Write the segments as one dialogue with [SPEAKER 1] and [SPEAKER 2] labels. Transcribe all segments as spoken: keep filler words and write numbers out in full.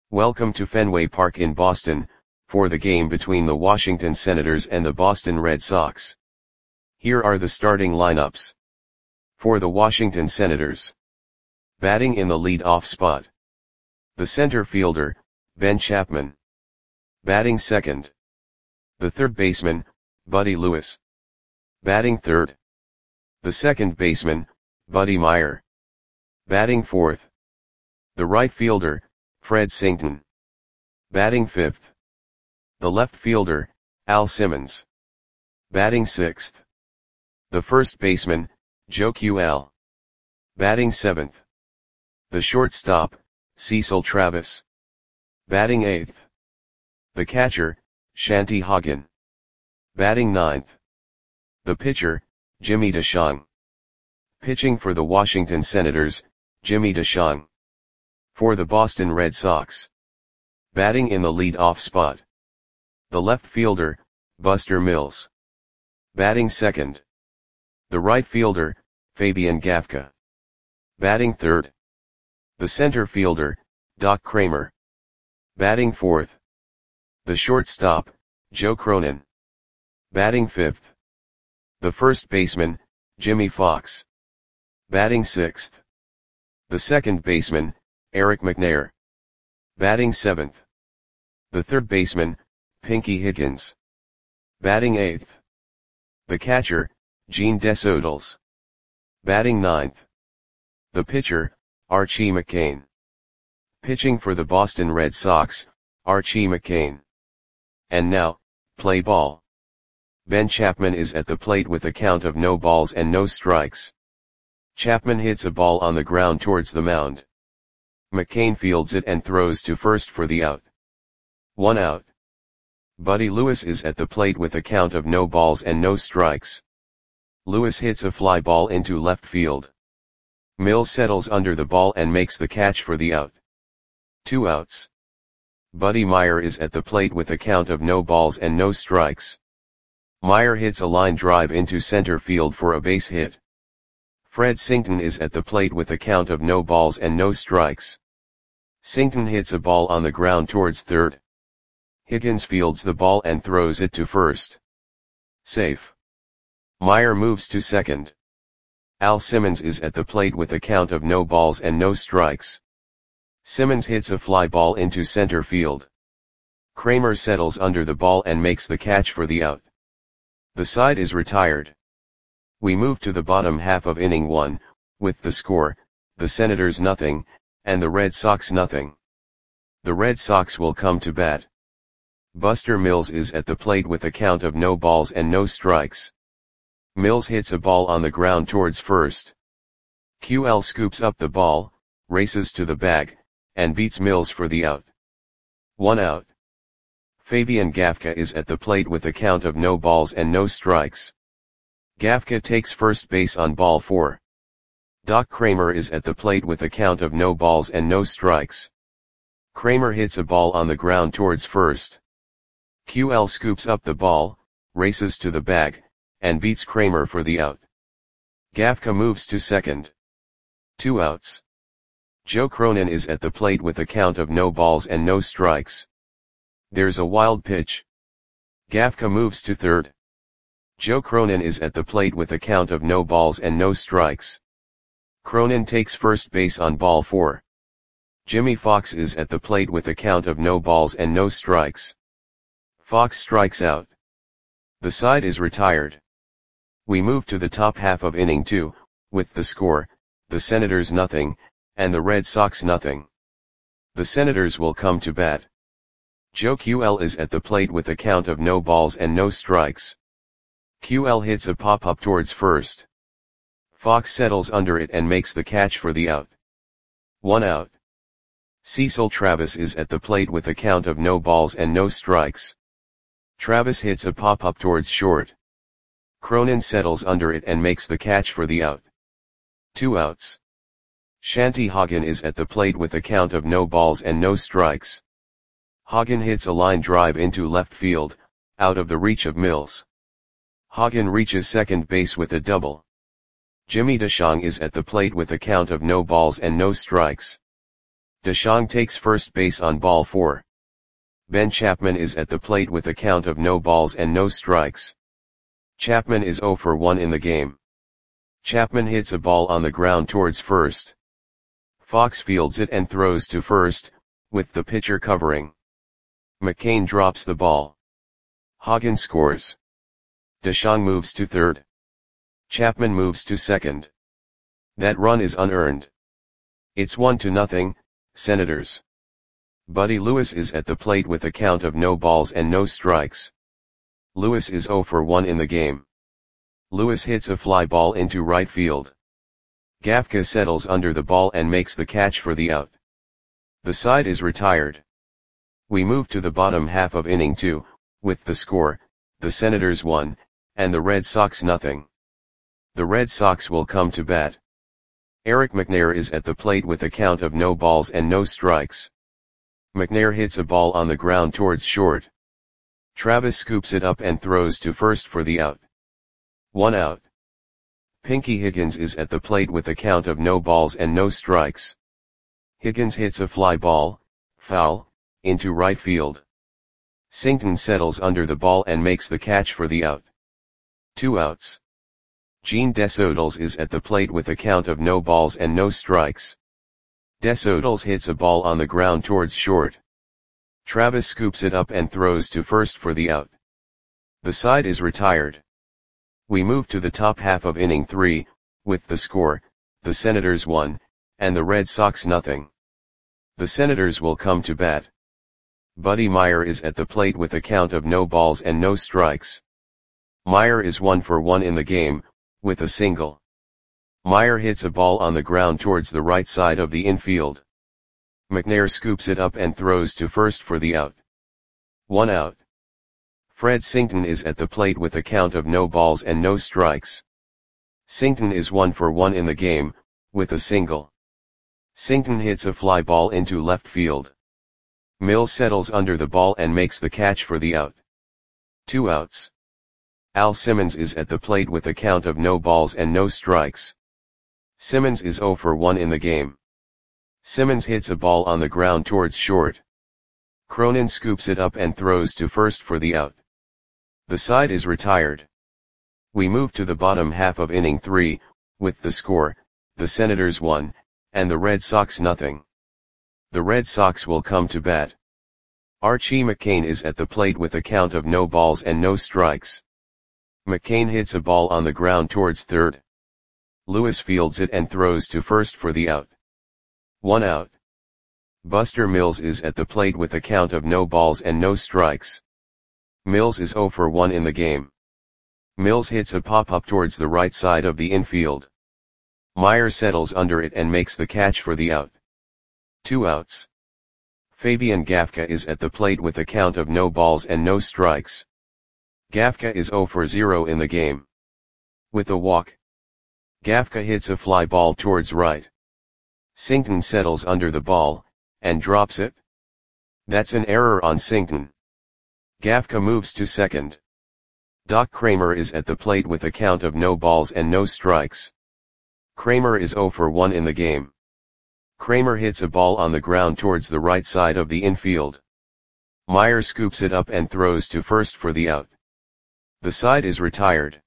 [SPEAKER 1] Welcome to Fenway Park in Boston, for the game between the Washington Senators and the Boston Red Sox. Here are the starting lineups. For the Washington Senators. Batting in the lead-off spot. The center fielder, Ben Chapman. Batting second. The third baseman, Buddy Lewis. Batting third. The second baseman, Buddy Meyer. Batting fourth. The right fielder, Fred Sington. Batting fifth. The left fielder, Al Simmons. Batting sixth. The first baseman, Joe Q L. Batting seventh. The shortstop, Cecil Travis. Batting eighth. The catcher, Shanty Hagen. Batting ninth. The pitcher, Jimmy DeShong. Pitching for the Washington Senators, Jimmy DeShong. For the Boston Red Sox. Batting in the lead-off spot. The left fielder, Buster Mills. Batting second. The right fielder, Fabian Gafka. Batting third. The center fielder, Doc Kramer. Batting fourth. The shortstop, Joe Cronin. Batting fifth. The first baseman, Jimmy Fox. Batting sixth. The second baseman, Eric McNair. Batting seventh. The third baseman, Pinky Higgins. Batting eighth. The catcher, Gene Desodals. Batting ninth. The pitcher, Archie McCain. Pitching for the Boston Red Sox, Archie McCain. And now, play ball. Ben Chapman is at the plate with a count of no balls and no strikes. Chapman hits a ball on the ground towards the mound. McCain fields it and throws to first for the out. One out. Buddy Lewis is at the plate with a count of no balls and no strikes. Lewis hits a fly ball into left field. Mills settles under the ball and makes the catch for the out. Two outs. Buddy Meyer is at the plate with a count of no balls and no strikes. Meyer hits a line drive into center field for a base hit. Fred Sington is at the plate with a count of no balls and no strikes. Sington hits a ball on the ground towards third. Higgins fields the ball and throws it to first. Safe. Meyer moves to second. Al Simmons is at the plate with a count of no balls and no strikes. Simmons hits a fly ball into center field. Kramer settles under the ball and makes the catch for the out. The side is retired. We move to the bottom half of inning one, with the score, the Senators nothing, and the Red Sox nothing. The Red Sox will come to bat. Buster Mills is at the plate with a count of no balls and no strikes. Mills hits a ball on the ground towards first. Q L scoops up the ball, races to the bag, and beats Mills for the out. One out. Fabian Gafka is at the plate with a count of no balls and no strikes. Gafka takes first base on ball four. Doc Kramer is at the plate with a count of no balls and no strikes. Kramer hits a ball on the ground towards first. Q L scoops up the ball, races to the bag, and beats Kramer for the out. Gafka moves to second. Two outs. Joe Cronin is at the plate with a count of no balls and no strikes. There's a wild pitch. Gafka moves to third. Joe Cronin is at the plate with a count of no balls and no strikes. Cronin takes first base on ball four. Jimmy Fox is at the plate with a count of no balls and no strikes. Fox strikes out. The side is retired. We move to the top half of inning two, with the score, the Senators nothing, and the Red Sox nothing. The Senators will come to bat. Joe Q L is at the plate with a count of no balls and no strikes. Q L hits a pop-up towards first. Fox settles under it and makes the catch for the out. One out. Cecil Travis is at the plate with a count of no balls and no strikes. Travis hits a pop-up towards short. Cronin settles under it and makes the catch for the out. Two outs. Shanty Hagen is at the plate with a count of no balls and no strikes. Hagen hits a line drive into left field, out of the reach of Mills. Hagen reaches second base with a double. Jimmy DeShong is at the plate with a count of no balls and no strikes. DeShong takes first base on ball four. Ben Chapman is at the plate with a count of no balls and no strikes. Chapman is zero for one in the game. Chapman hits a ball on the ground towards first. Fox fields it and throws to first, with the pitcher covering. McCain drops the ball. Hagen scores. DeShong moves to third. Chapman moves to second. That run is unearned. It's one to nothing, Senators. Buddy Lewis is at the plate with a count of no balls and no strikes. Lewis is zero for one in the game. Lewis hits a fly ball into right field. Gafka settles under the ball and makes the catch for the out. The side is retired. We move to the bottom half of inning two, with the score, the Senators one, and the Red Sox nothing. The Red Sox will come to bat. Eric McNair is at the plate with a count of no balls and no strikes. McNair hits a ball on the ground towards short. Travis scoops it up and throws to first for the out. One out. Pinky Higgins is at the plate with a count of no balls and no strikes. Higgins hits a fly ball, foul, into right field. Singleton settles under the ball and makes the catch for the out. Two outs. Gene Desodals is at the plate with a count of no balls and no strikes. Desodals hits a ball on the ground towards short. Travis scoops it up and throws to first for the out. The side is retired. We move to the top half of inning three, with the score, the Senators one, and the Red Sox nothing. The Senators will come to bat. Buddy Meyer is at the plate with a count of no balls and no strikes. Meyer is one for one in the game, with a single. Meyer hits a ball on the ground towards the right side of the infield. McNair scoops it up and throws to first for the out. One out. Fred Singleton is at the plate with a count of no balls and no strikes. Singleton is one for one in the game, with a single. Singleton hits a fly ball into left field. Mills settles under the ball and makes the catch for the out. Two outs. Al Simmons is at the plate with a count of no balls and no strikes. Simmons is zero for one in the game. Simmons hits a ball on the ground towards short. Cronin scoops it up and throws to first for the out. The side is retired. We move to the bottom half of inning three, with the score, the Senators one, and the Red Sox nothing. The Red Sox will come to bat. Archie McCain is at the plate with a count of no balls and no strikes. McCain hits a ball on the ground towards third. Lewis fields it and throws to first for the out. One out. Buster Mills is at the plate with a count of no balls and no strikes. Mills is zero for one in the game. Mills hits a pop-up towards the right side of the infield. Meyer settles under it and makes the catch for the out. Two outs. Fabian Gafka is at the plate with a count of no balls and no strikes. Gafka is zero for zero in the game. With a walk. Gafka hits a fly ball towards right. Singleton settles under the ball, and drops it. That's an error on Singleton. Gafka moves to second. Doc Kramer is at the plate with a count of no balls and no strikes. Kramer is zero for one in the game. Kramer hits a ball on the ground towards the right side of the infield. Meyer scoops it up and throws to first for the out. The side is retired.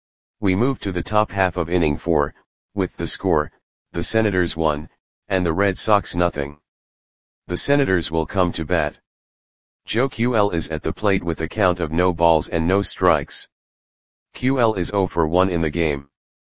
[SPEAKER 1] We move to the top half of inning four, with the score, the Senators one, and the Red Sox nothing. The Senators will come to bat. Joe Q L is at the plate with a count of no balls and no strikes. Q L is zero for one in the game.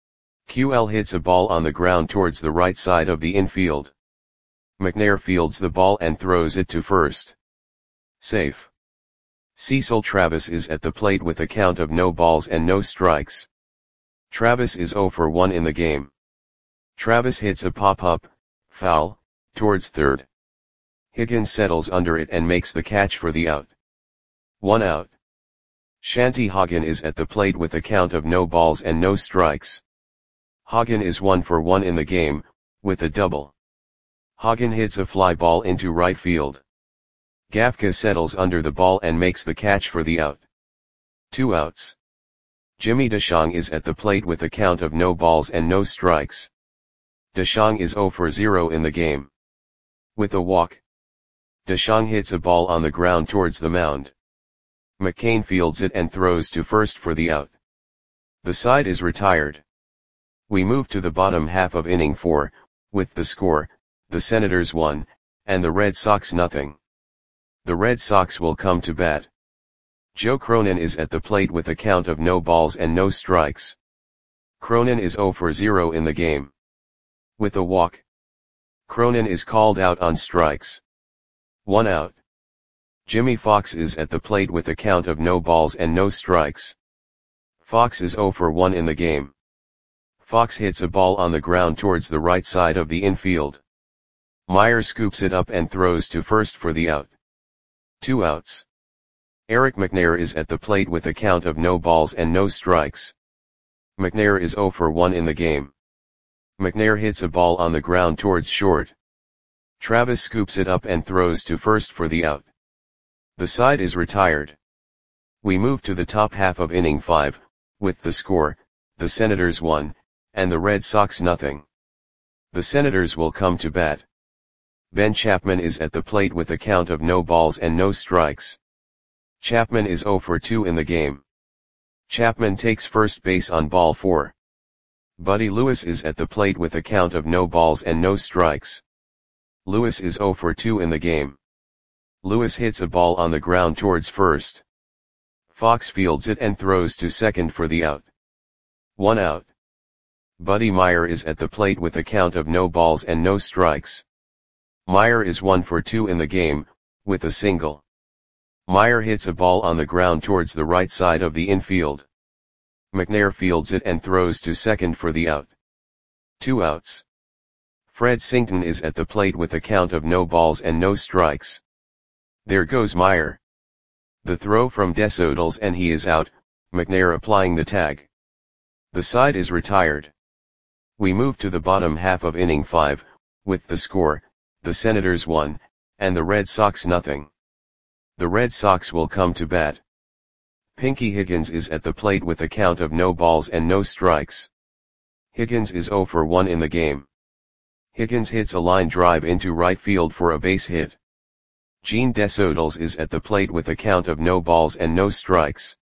[SPEAKER 1] Q L hits a ball on the ground towards the right side of the infield. McNair fields the ball and throws it to first. Safe. Cecil Travis is at the plate with a count of no balls and no strikes. Travis is zero for one in the game. Travis hits a pop-up, foul, towards third. Higgins settles under it and makes the catch for the out. One out. Shanti Hagen is at the plate with a count of no balls and no strikes. Hagen is one for one in the game, with a double. Hagen hits a fly ball into right field. Gafka settles under the ball and makes the catch for the out. Two outs. Jimmy DeShong is at the plate with a count of no balls and no strikes. DeShong is zero for zero in the game. With a walk, DeShong hits a ball on the ground towards the mound. McCain fields it and throws to first for the out. The side is retired. We move to the bottom half of inning four, with the score, the Senators one, and the Red Sox nothing. The Red Sox will come to bat. Joe Cronin is at the plate with a count of no balls and no strikes. Cronin is zero for zero in the game. With a walk, Cronin is called out on strikes. One out. Jimmy Fox is at the plate with a count of no balls and no strikes. Fox is zero for one in the game. Fox hits a ball on the ground towards the right side of the infield. Meyer scoops it up and throws to first for the out. Two outs. Eric McNair is at the plate with a count of no balls and no strikes. McNair is zero for one in the game. McNair hits a ball on the ground towards short. Travis scoops it up and throws to first for the out. The side is retired. We move to the top half of inning five, with the score, the Senators one, and the Red Sox nothing. The Senators will come to bat. Ben Chapman is at the plate with a count of no balls and no strikes. Chapman is zero for two in the game. Chapman takes first base on ball four. Buddy Lewis is at the plate with a count of no balls and no strikes. Lewis is zero for two in the game. Lewis hits a ball on the ground towards first. Fox fields it and throws to second for the out. One out. Buddy Meyer is at the plate with a count of no balls and no strikes. Meyer is one for two in the game, with a single. Meyer hits a ball on the ground towards the right side of the infield. McNair fields it and throws to second for the out. Two outs. Fred Sington is at the plate with a count of no balls and no strikes. There goes Meyer. The throw from Desodals and he is out, McNair applying the tag. The side is retired. We move to the bottom half of inning five, with the score, the Senators one, and the Red Sox nothing. The Red Sox will come to bat. Pinky Higgins is at the plate with a count of no balls and no strikes. Higgins is zero for one in the game. Higgins hits a line drive into right field for a base hit. Gene Desodals is at the plate with a count of no balls and no strikes.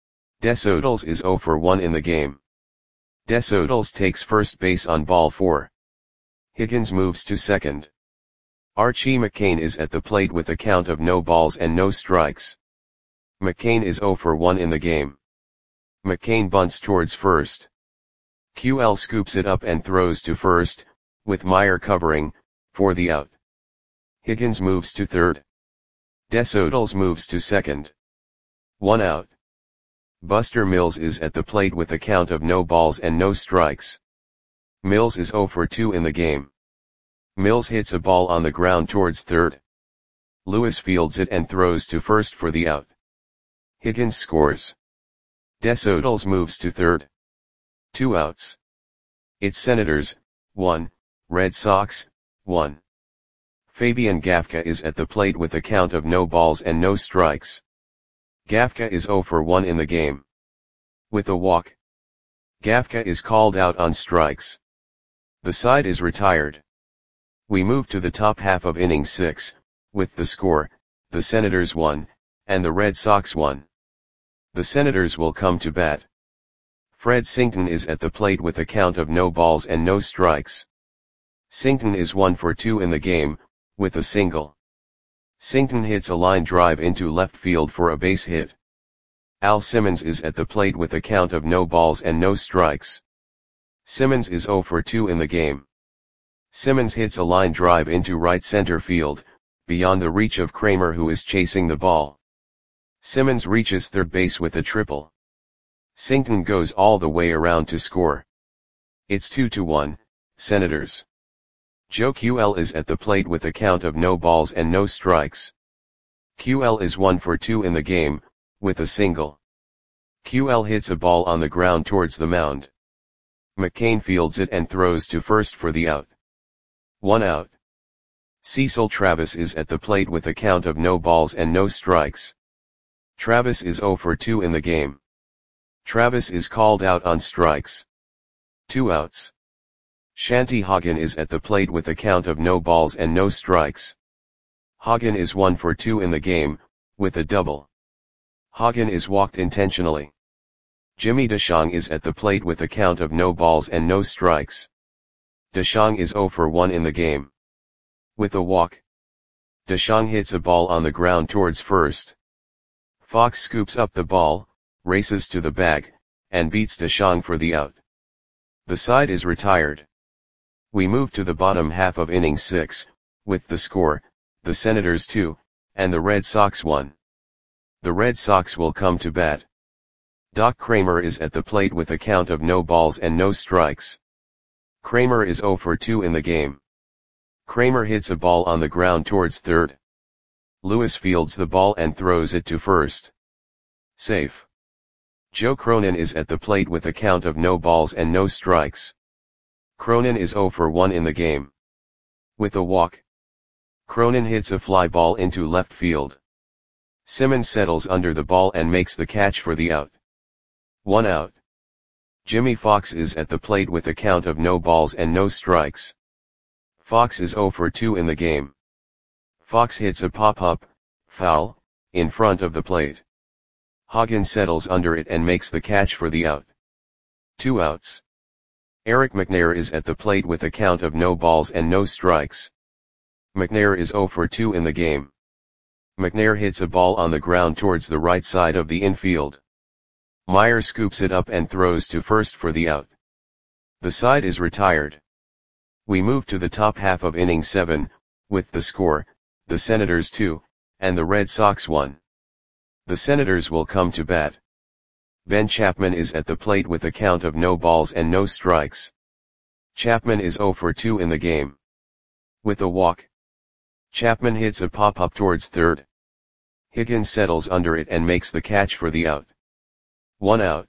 [SPEAKER 1] Desodals is zero for one in the game. Desodals takes first base on ball four. Higgins moves to second. Archie McCain is at the plate with a count of no balls and no strikes. McCain is zero for one in the game. McCain bunts towards first. Q L scoops it up and throws to first, with Meyer covering, for the out. Higgins moves to third. Desodals moves to second. One out. Buster Mills is at the plate with a count of no balls and no strikes. Mills is zero for two in the game. Mills hits a ball on the ground towards third. Lewis fields it and throws to first for the out. Higgins scores. Desodals moves to third. Two outs. It's Senators, one, Red Sox, one. Fabian Gafka is at the plate with a count of no balls and no strikes. Gafka is zero for one in the game. With a walk, Gafka is called out on strikes. The side is retired. We move to the top half of inning six, with the score, the Senators one, and the Red Sox one. The Senators will come to bat. Fred Sington is at the plate with a count of no balls and no strikes. Sington is one for two in the game, with a single. Sington hits a line drive into left field for a base hit. Al Simmons is at the plate with a count of no balls and no strikes. Simmons is zero for two in the game. Simmons hits a line drive into right center field, beyond the reach of Kramer who is chasing the ball. Simmons reaches third base with a triple. Sington goes all the way around to score. It's two to one, Senators. Joe Q L is at the plate with a count of no balls and no strikes. Q L is one for two in the game, with a single. Q L hits a ball on the ground towards the mound. McCain fields it and throws to first for the out. One out. Cecil Travis is at the plate with a count of no balls and no strikes. Travis is zero for two in the game. Travis is called out on strikes. Two outs. Shanti Hagen is at the plate with a count of no balls and no strikes. Hagen is one for two in the game, with a double. Hagen is walked intentionally. Jimmy DeShong is at the plate with a count of no balls and no strikes. DeShong is zero for one in the game. With a walk. DeShong hits a ball on the ground towards first. Fox scoops up the ball, races to the bag, and beats DeShong for the out. The side is retired. We move to the bottom half of inning six, with the score, the Senators two, and the Red Sox one. The Red Sox will come to bat. Doc Kramer is at the plate with a count of no balls and no strikes. Kramer is zero for two in the game. Kramer hits a ball on the ground towards third. Lewis fields the ball and throws it to first. Safe. Joe Cronin is at the plate with a count of no balls and no strikes. Cronin is zero for one in the game. With a walk. Cronin hits a fly ball into left field. Simmons settles under the ball and makes the catch for the out. One out. Jimmy Fox is at the plate with a count of no balls and no strikes. Fox is zero for two in the game. Fox hits a pop-up, foul, in front of the plate. Hagen settles under it and makes the catch for the out. Two outs. Eric McNair is at the plate with a count of no balls and no strikes. McNair is zero for two in the game. McNair hits a ball on the ground towards the right side of the infield. Meyer scoops it up and throws to first for the out. The side is retired. We move to the top half of inning seven, with the score, the Senators two, and the Red Sox one. The Senators will come to bat. Ben Chapman is at the plate with a count of no balls and no strikes. Chapman is zero for two in the game. With a walk. Chapman hits a pop-up towards third. Higgins settles under it and makes the catch for the out. One out.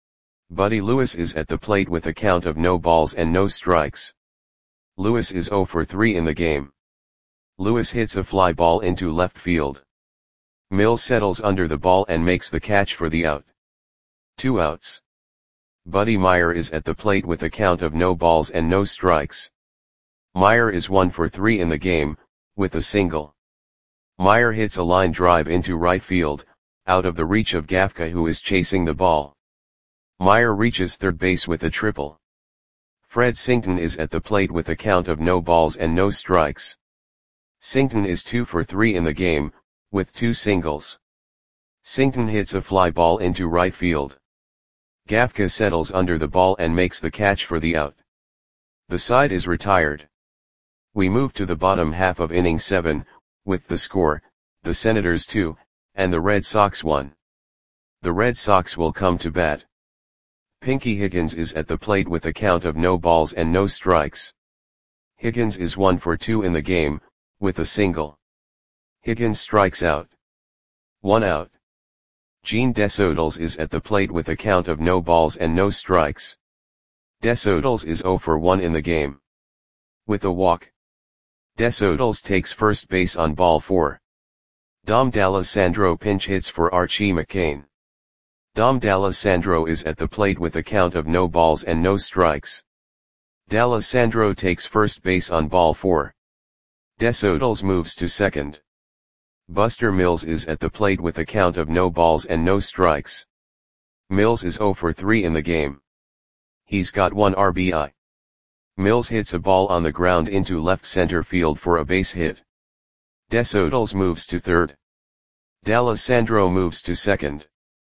[SPEAKER 1] Buddy Lewis is at the plate with a count of no balls and no strikes. Lewis is zero for three in the game. Lewis hits a fly ball into left field. Mills settles under the ball and makes the catch for the out. Two outs. Buddy Meyer is at the plate with a count of no balls and no strikes. Meyer is one for three in the game, with a single. Meyer hits a line drive into right field, out of the reach of Gafka, who is chasing the ball. Meyer reaches third base with a triple. Fred Sington is at the plate with a count of no balls and no strikes. Sington is two for three in the game, with two singles. Sington hits a fly ball into right field. Gafka settles under the ball and makes the catch for the out. The side is retired. We move to the bottom half of inning seven, with the score, the Senators two, and the Red Sox one. The Red Sox will come to bat. Pinky Higgins is at the plate with a count of no balls and no strikes. Higgins is one for two in the game, with a single. Higgins strikes out. One out. Gene Desodals is at the plate with a count of no balls and no strikes. Desodals is zero for one in the game. With a walk. Desodals takes first base on ball four. Dom D'Alessandro pinch hits for Archie McCain. Dom D'Alessandro is at the plate with a count of no balls and no strikes. D'Alessandro takes first base on ball four. Desodals moves to second. Buster Mills is at the plate with a count of no balls and no strikes. Mills is zero for three in the game. He's got one R B I. Mills hits a ball on the ground into left center field for a base hit. Desodals moves to third. D'Alessandro moves to second.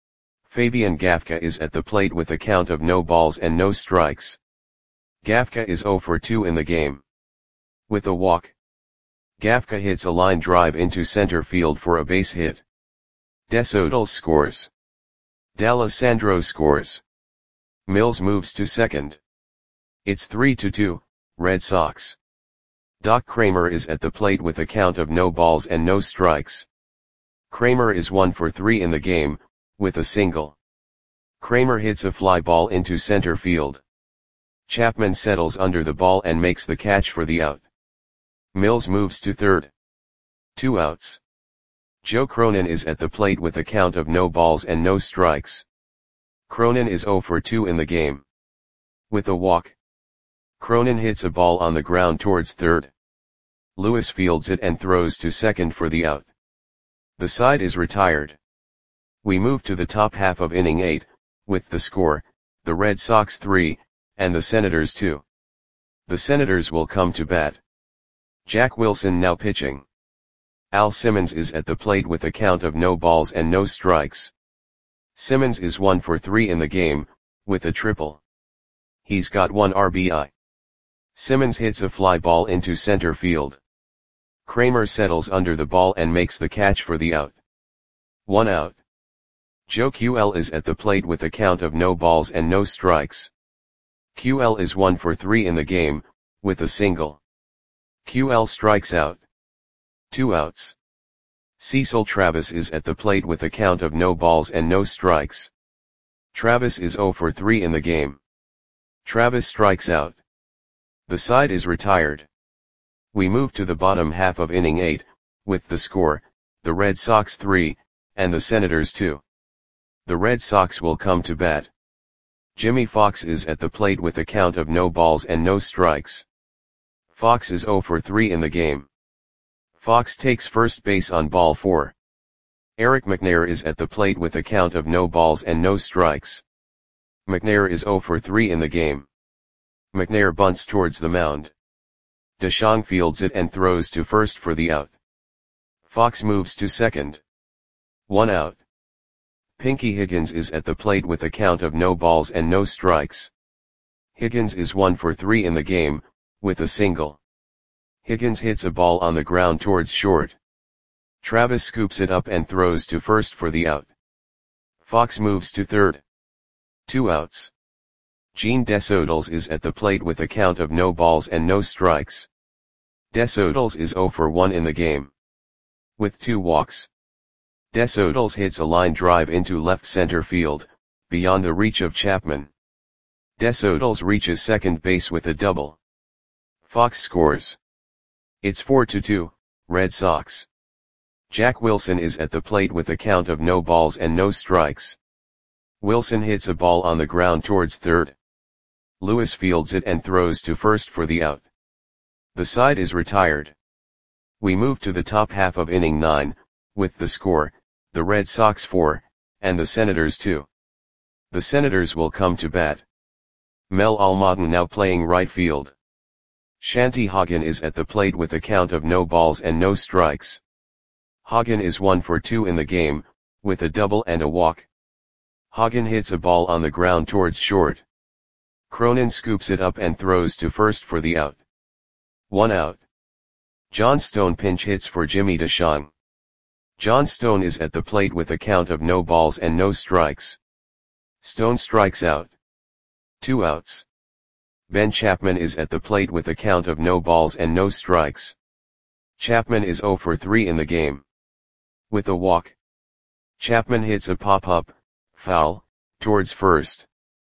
[SPEAKER 1] Fabian Gafka is at the plate with a count of no balls and no strikes. Gafka is zero for two in the game. With a walk. Gafka hits a line drive into center field for a base hit. Desodals scores. D'Alessandro scores. Mills moves to second. It's three to two, Red Sox. Doc Kramer is at the plate with a count of no balls and no strikes. Kramer is one for three in the game, with a single. Kramer hits a fly ball into center field. Chapman settles under the ball and makes the catch for the out. Mills moves to third. Two outs. Joe Cronin is at the plate with a count of no balls and no strikes. Cronin is zero for two in the game. With a walk. Cronin hits a ball on the ground towards third. Lewis fields it and throws to second for the out. The side is retired. We move to the top half of inning eight, with the score, the Red Sox three, and the Senators two. The Senators will come to bat. Jack Wilson now pitching. Al Simmons is at the plate with a count of no balls and no strikes. Simmons is one for three in the game, with a triple. He's got one R B I. Simmons hits a fly ball into center field. Kramer settles under the ball and makes the catch for the out. One out. Joe Q L is at the plate with a count of no balls and no strikes. Q L is one for three in the game, with a single. Q L strikes out. Two outs. Cecil Travis is at the plate with a count of no balls and no strikes. Travis is zero for three in the game. Travis strikes out. The side is retired. We move to the bottom half of inning eight, with the score, the Red Sox three, and the Senators two. The Red Sox will come to bat. Jimmy Fox is at the plate with a count of no balls and no strikes. Fox is zero for three in the game. Fox takes first base on ball four. Eric McNair is at the plate with a count of no balls and no strikes. McNair is zero for three in the game. McNair bunts towards the mound. DeShong fields it and throws to first for the out. Fox moves to second. One out. Pinky Higgins is at the plate with a count of no balls and no strikes. Higgins is one for three in the game, with a single. Higgins hits a ball on the ground towards short. Travis scoops it up and throws to first for the out. Fox moves to third. Two outs. Gene Desodals is at the plate with a count of no balls and no strikes. Desodals is zero for one in the game. With two walks. Desodals hits a line drive into left center field, beyond the reach of Chapman. Desodals reaches second base with a double. Fox scores. It's four to two, Red Sox. Jack Wilson is at the plate with a count of no balls and no strikes. Wilson hits a ball on the ground towards third. Lewis fields it and throws to first for the out. The side is retired. We move to the top half of inning nine, with the score, the Red Sox four, and the Senators two. The Senators will come to bat. Mel Almaden now playing right field. Shanty Hagen is at the plate with a count of no balls and no strikes. Hagen is one for two in the game, with a double and a walk. Hagen hits a ball on the ground towards short. Cronin scoops it up and throws to first for the out. One out. John Stone pinch hits for Jimmy DeShong. John Stone is at the plate with a count of no balls and no strikes. Stone strikes out. Two outs. Ben Chapman is at the plate with a count of no balls and no strikes. Chapman is zero for three in the game. With a walk. Chapman hits a pop-up, foul, towards first.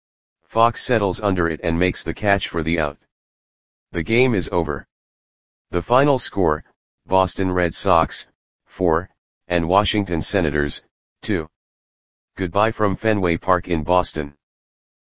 [SPEAKER 1] Fox settles under it and makes the catch for the out. The game is over. The final score, Boston Red Sox, four, and Washington Senators, two. Goodbye from Fenway Park in Boston.